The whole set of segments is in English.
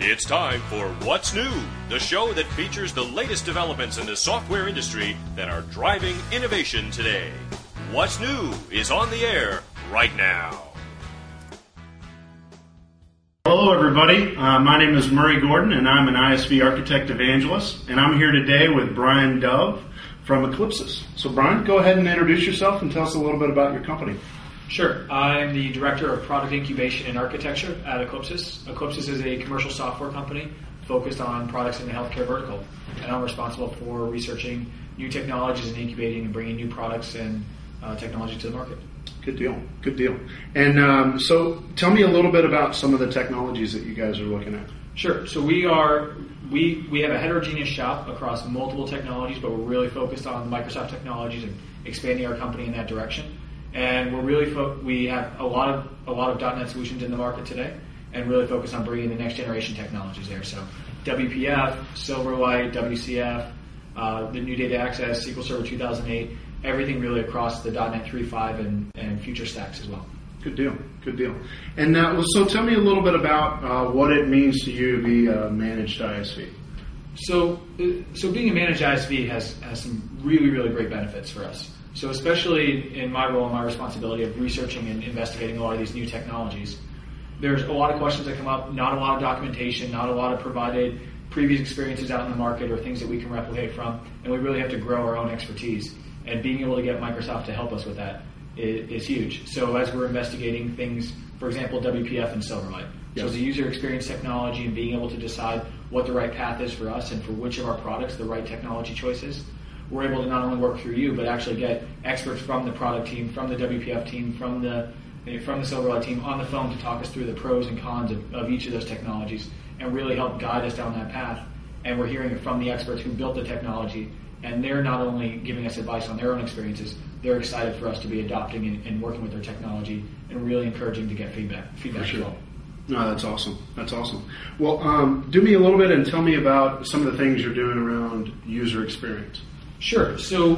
It's time for What's New, the show that features the latest developments in the software industry that are driving innovation today. What's New is on the air right now. Hello, everybody. My name is Murray Gordon, and I'm an ISV Architect Evangelist, and I'm here today with Brian Dove from Eclipsys. So, Brian, go ahead and introduce yourself and tell us a little bit about your company. Sure. I'm the Director of Product Incubation and Architecture at Eclipsys. Eclipsys is a commercial software company focused on products in the healthcare vertical, and I'm responsible for researching new technologies and incubating and bringing new products and technology to the market. Good deal. Good deal. And so tell me a little bit about some of the technologies that you guys are looking at. Sure. So we have a heterogeneous shop across multiple technologies, but we're really focused on Microsoft technologies and expanding our company in that direction. And we're really we have a lot of .NET solutions in the market today, and really focus on bringing the next generation technologies there. So WPF, Silverlight, WCF, the new data access, SQL Server 2008, everything really across the .NET 3.5 and future stacks as well. Good deal. Good deal. And so tell me a little bit about what it means to you to be a managed ISV. So being a managed ISV has some really, really great benefits for us. So especially in my role and my responsibility of researching and investigating a lot of these new technologies, there's a lot of questions that come up, not a lot of documentation, not a lot of provided previous experiences out in the market or things that we can replicate from, and we really have to grow our own expertise. And being able to get Microsoft to help us with that is huge. So as we're investigating things, for example, WPF and Silverlight. Yep. So as a user experience technology and being able to decide what the right path is for us and for which of our products the right technology choice is, we're able to not only work through you, but actually get experts from the product team, from the WPF team, from the Silverlight team on the phone to talk us through the pros and cons of each of those technologies and really help guide us down that path. And we're hearing it from the experts who built the technology, and they're not only giving us advice on their own experiences, they're excited for us to be adopting and working with their technology and really encouraging to get feedback as well. No, that's awesome. That's awesome. Well, do me a little bit and tell me about some of the things you're doing around user experience. Sure. So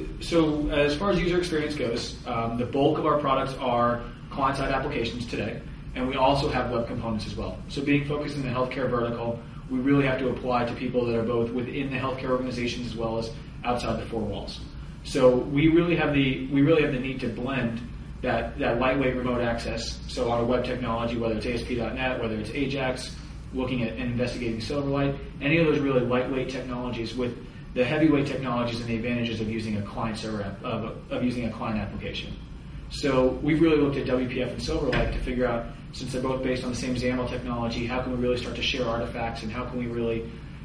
as far as user experience goes, the bulk of our products are client-side applications today, and we also have web components as well. So being focused in the healthcare vertical, we really have to apply to people that are both within the healthcare organizations as well as outside the four walls. So we really have the need to blend that lightweight remote access. So on a web technology, whether it's ASP.NET, whether it's Ajax, looking at and investigating Silverlight, any of those really lightweight technologies with the heavyweight technologies and the advantages of using a client server of using a client application. So we've really looked at WPF and Silverlight to figure out, since they're both based on the same XAML technology, how can we really start to share artifacts and how can we really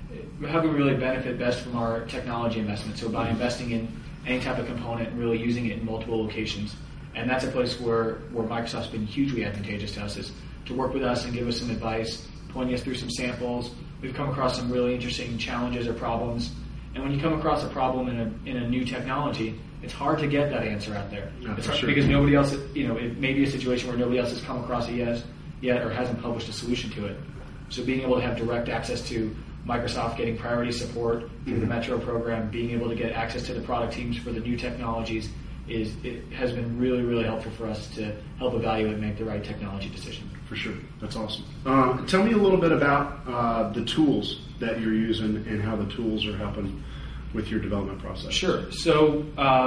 benefit best from our technology investment? So by investing in any type of component and really using it in multiple locations. And that's a place where Microsoft's been hugely advantageous to us, is to work with us and give us some advice, pointing us through some samples. We've come across some really interesting challenges or problems. And when you come across a problem in a new technology, it's hard to get that answer out there. It's hard because nobody else, it may be a situation where nobody else has come across it yet or hasn't published a solution to it. So being able to have direct access to Microsoft, getting priority support through the Metro program, being able to get access to the product teams for the new technologies, it has been really, really helpful for us to help evaluate and make the right technology decision. For sure. That's awesome. Tell me a little bit about the tools that you're using and how the tools are helping with your development process. Sure. So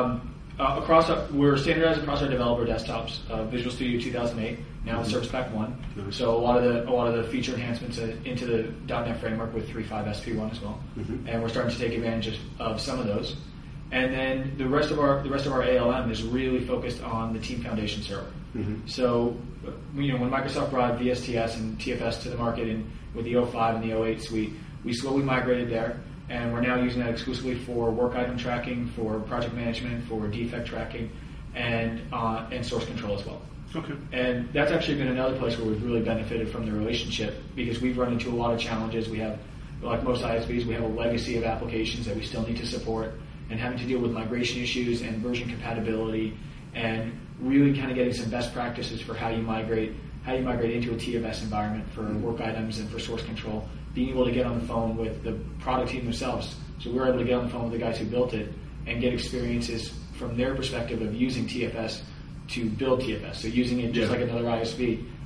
we're standardized across our developer desktops. Visual Studio 2008, now with Service Pack 1. Nice. So a lot of the feature enhancements into the .NET framework with 3.5 SP1 as well. Mm-hmm. And we're starting to take advantage of some of those. And then the rest of our ALM is really focused on the Team Foundation server. Mm-hmm. So when Microsoft brought VSTS and TFS to the market with the 05 and the 08 suite, we slowly migrated there, and we're now using that exclusively for work item tracking, for project management, for defect tracking, and source control as well. Okay. And that's actually been another place where we've really benefited from the relationship, because we've run into a lot of challenges. We have, like most ISVs, we have a legacy of applications that we still need to support, and having to deal with migration issues and version compatibility, and really kind of getting some best practices for how you migrate into a TFS environment for work items and for source control. Being able to get on the phone with the product team themselves. So we're able to get on the phone with the guys who built it and get experiences from their perspective of using TFS to build TFS. So using it just like another ISV,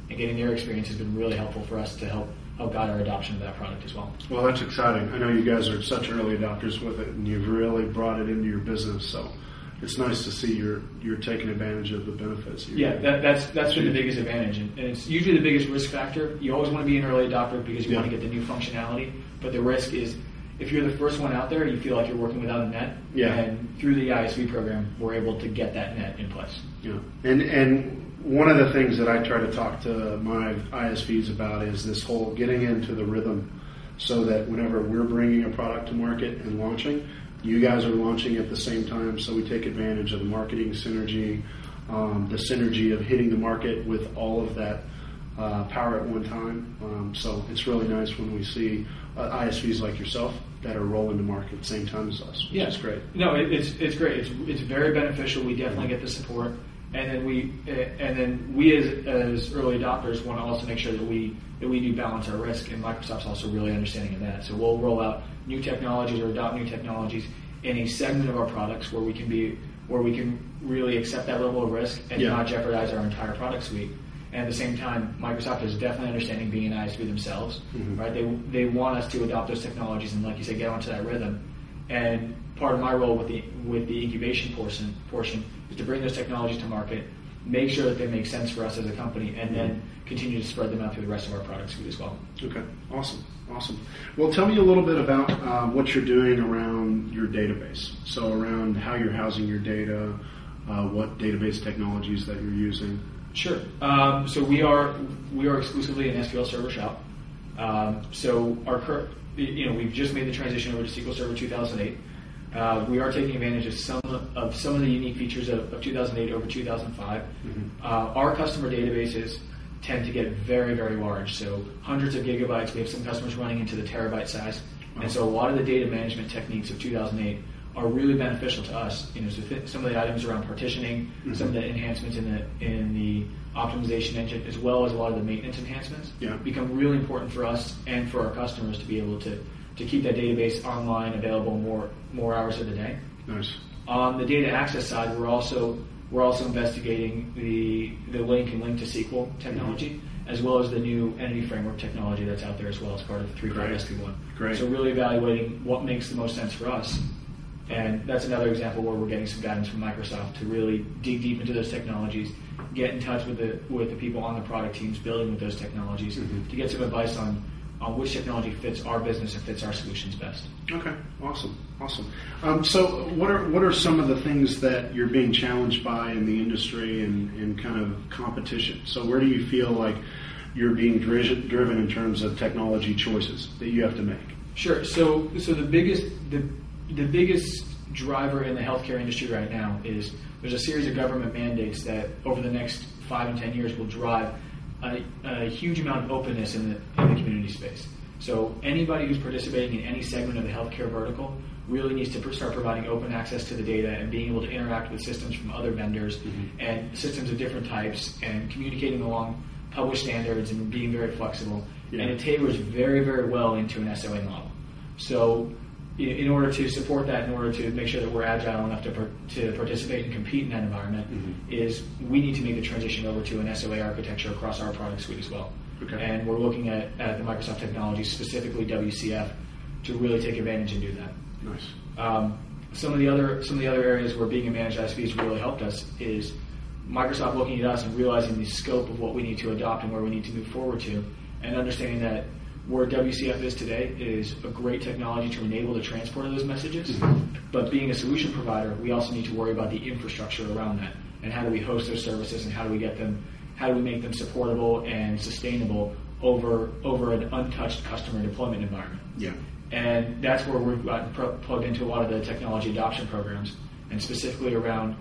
and getting their experience has been really helpful for us to help guide our adoption of that product as well. Well, that's exciting. I know you guys are such early adopters with it, and you've really brought it into your business. So it's nice to see you're taking advantage of the benefits. That's been the biggest advantage, and it's usually the biggest risk factor. You always want to be an early adopter because you want to get the new functionality, but the risk is if you're the first one out there, you feel like you're working without a net, and through the ISV program, we're able to get that net in place. Yeah, and one of the things that I try to talk to my ISVs about is this whole getting into the rhythm so that whenever we're bringing a product to market and launching, you guys are launching at the same time, so we take advantage of the marketing synergy, the synergy of hitting the market with all of that power at one time. So it's really nice when we see ISVs like yourself that are rolling to market at the same time as us, which is great. No, it's great. It's very beneficial. We definitely get the support. And then we as early adopters want to also make sure that we do balance our risk, and Microsoft's also really understanding of that. So we'll roll out new technologies or adopt new technologies in a segment of our products where we can really accept that level of risk and not jeopardize our entire product suite. And at the same time, Microsoft is definitely understanding being an ISV themselves, right? They want us to adopt those technologies and, like you said, get onto that rhythm. And part of my role with the incubation portion is to bring those technologies to market, make sure that they make sense for us as a company, and then continue to spread them out through the rest of our product suite as well. Okay, awesome. Well, tell me a little bit about what you're doing around your database. So around how you're housing your data, what database technologies that you're using. Sure. So we are exclusively an SQL Server shop. So we've just made the transition over to SQL Server 2008. We are taking advantage of some of the unique features of 2008 over 2005. Our customer databases tend to get very, very large, so hundreds of gigabytes. We have some customers running into the terabyte size, and so a lot of the data management techniques of 2008 are really beneficial to us. So some of the items around partitioning, some of the enhancements in the optimization engine, as well as a lot of the maintenance enhancements, become really important for us and for our customers to be able to keep that database online, available more hours of the day. Nice. On the data access side, we're also investigating the link to SQL technology, as well as the new entity framework technology that's out there as well as part of 3.5 SP1. Great. So really evaluating what makes the most sense for us. And that's another example where we're getting some guidance from Microsoft to really dig deep into those technologies, get in touch with the people on the product teams building with those technologies to get some advice on which technology fits our business and fits our solutions best. Okay, awesome. So what are some of the things that you're being challenged by in the industry and kind of competition? So where do you feel like you're being driven in terms of technology choices that you have to make? Sure. So the biggest driver in the healthcare industry right now is there's a series of government mandates that over the next 5 and 10 years will drive a huge amount of openness in the community space. So anybody who's participating in any segment of the healthcare vertical really needs to start providing open access to the data and being able to interact with systems from other vendors and systems of different types and communicating along published standards and being very flexible. And it tailors very, very well into an SOA model. So in order to support that, in order to make sure that we're agile enough to participate and compete in that environment, is we need to make the transition over to an SOA architecture across our product suite as well. Okay. And we're looking at the Microsoft technology, specifically WCF, to really take advantage and do that. Nice. Some of the other areas where being a managed ISV has really helped us is Microsoft looking at us and realizing the scope of what we need to adopt and where we need to move forward to, and understanding that where WCF is today is a great technology to enable the transport of those messages. But being a solution provider, we also need to worry about the infrastructure around that and how do we host those services and how do we make them supportable and sustainable over an untouched customer deployment environment. Yeah. And that's where we've gotten plugged into a lot of the technology adoption programs, and specifically around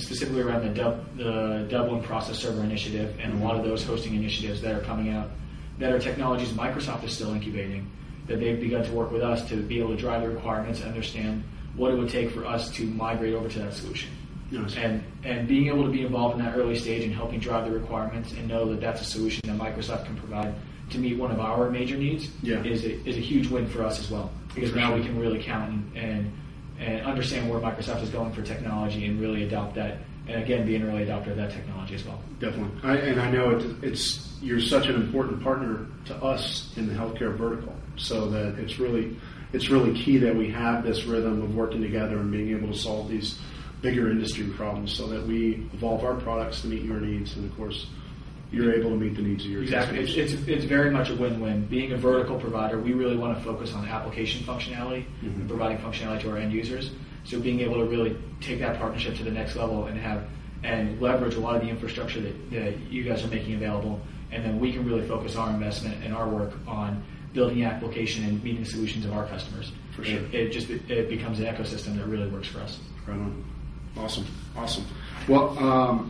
the Dublin Process Server Initiative and a lot of those hosting initiatives that are coming out that are technologies Microsoft is still incubating, that they've begun to work with us to be able to drive the requirements and understand what it would take for us to migrate over to that solution. Nice. And being able to be involved in that early stage and helping drive the requirements and know that that's a solution that Microsoft can provide to meet one of our major needs is a huge win for us as well. Because now we can really count and understand where Microsoft is going for technology and really adopt that and again, be an early adopter of that technology as well. Definitely. I know you're such an important partner to us in the healthcare vertical, so that it's really key that we have this rhythm of working together and being able to solve these bigger industry problems so that we evolve our products to meet your needs, and of course you're able to meet the needs of your customers. Exactly. It's very much a win-win. Being a vertical provider, we really want to focus on application functionality and providing functionality to our end users. So being able to really take that partnership to the next level and leverage a lot of the infrastructure that you guys are making available, and then we can really focus our investment and our work on building the application and meeting the solutions of our customers. For sure. It becomes an ecosystem that really works for us. Right on. Awesome. Well,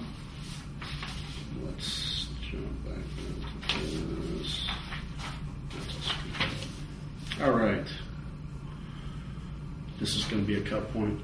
let's jump back into this. All right. This is going to be a cut point.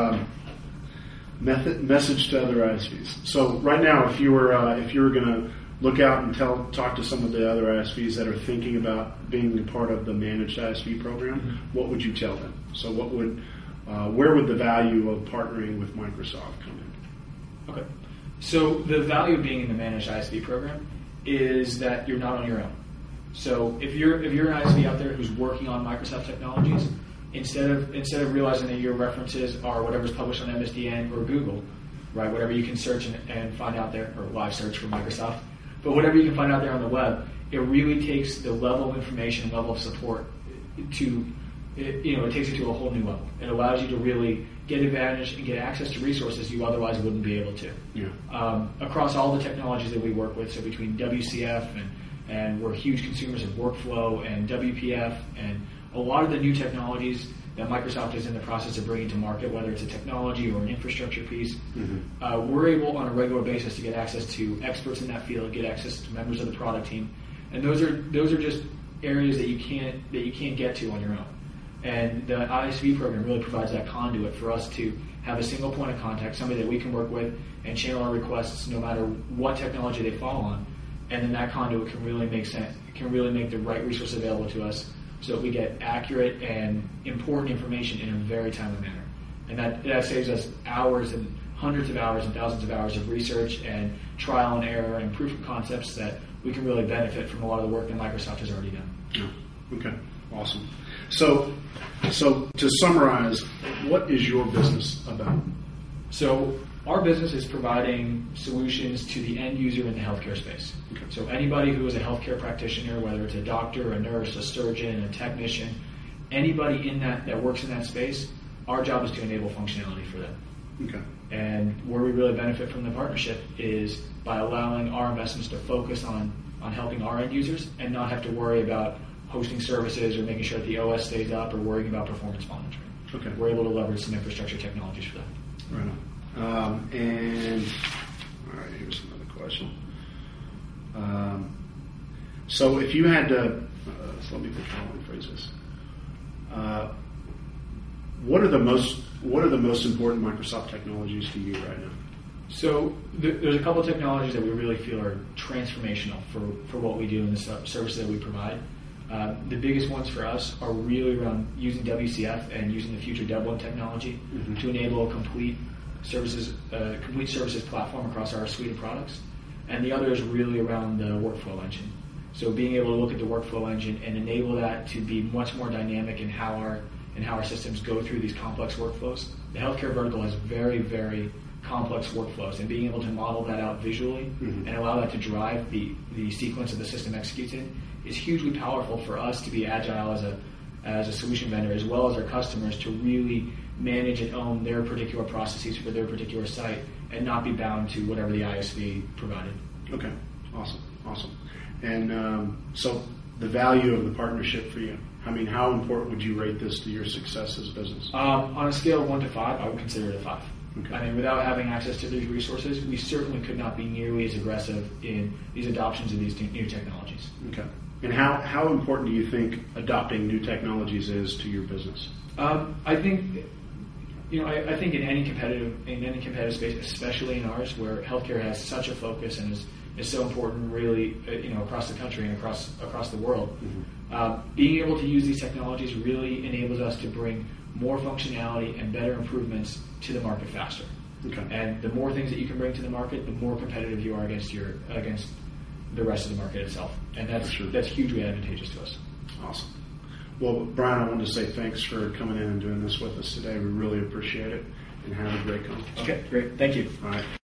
Message to other ISVs. So right now, if you were going to look out and talk to some of the other ISVs that are thinking about being a part of the managed ISV program, what would you tell them? So where would the value of partnering with Microsoft come in? Okay. So the value of being in the managed ISV program is that you're not on your own. So if you're an ISV out there who's working on Microsoft technologies, instead of realizing that your references are whatever's published on MSDN or Google, right? Whatever you can search and find out there, or live search for Microsoft, but whatever you can find out there on the web, it really takes the level of information, level of support it takes it to a whole new level. It allows you to really get advantage and get access to resources you otherwise wouldn't be able to. Yeah. Across all the technologies that we work with, so between WCF and we're huge consumers of Workflow and WPF and a lot of the new technologies that Microsoft is in the process of bringing to market, whether it's a technology or an infrastructure piece, we're able on a regular basis to get access to experts in that field, get access to members of the product team, and those are just areas that you can't get to on your own. And the ISV program really provides that conduit for us to have a single point of contact, somebody that we can work with and channel our requests no matter what technology they fall on, and then that conduit can really make sense. It can really make the right resource available to us so that we get accurate and important information in a very timely manner. And that saves us hours and hundreds of hours and thousands of hours of research and trial and error and proof of concepts that we can really benefit from a lot of the work that Microsoft has already done. Yeah. Okay. Awesome. So to summarize, what is your business about? So our business is providing solutions to the end user in the healthcare space. Okay. So anybody who is a healthcare practitioner, whether it's a doctor, a nurse, a surgeon, a technician, anybody in that works in that space, our job is to enable functionality for them. Okay. And where we really benefit from the partnership is by allowing our investments to focus on helping our end users and not have to worry about hosting services or making sure that the OS stays up or worrying about performance monitoring. Okay. We're able to leverage some infrastructure technologies for that. Right on. And all right, here's another question. So if you had to, so let me phrase this. What are the most important Microsoft technologies to you right now? So there's a couple of technologies that we really feel are transformational for what we do and the services that we provide. The biggest ones for us are really around using WCF and using the future Dev1 technology to enable a complete services platform across our suite of products. And the other is really around the workflow engine. So being able to look at the workflow engine and enable that to be much more dynamic in how our systems go through these complex workflows. The healthcare vertical has very, very complex workflows, and being able to model that out visually and allow that to drive the sequence of the system executes in is hugely powerful for us to be agile as a solution vendor, as well as our customers to really manage and own their particular processes for their particular site and not be bound to whatever the ISV provided. Okay, awesome. And so the value of the partnership for you, I mean, how important would you rate this to your success as a business? On a scale of 1 to 5, I would consider it a 5. Okay. I mean, without having access to these resources, we certainly could not be nearly as aggressive in these adoptions of these new technologies. Okay. And how important do you think adopting new technologies is to your business? I think in any competitive space, especially in ours, where healthcare has such a focus and is so important, really, across the country and across the world. Being able to use these technologies really enables us to bring more functionality and better improvements to the market faster. Okay. And the more things that you can bring to the market, the more competitive you are against the rest of the market itself. And that's hugely advantageous to us. Awesome. Well, Brian, I wanted to say thanks for coming in and doing this with us today. We really appreciate it, and have a great conference. Okay, great. Thank you. All right.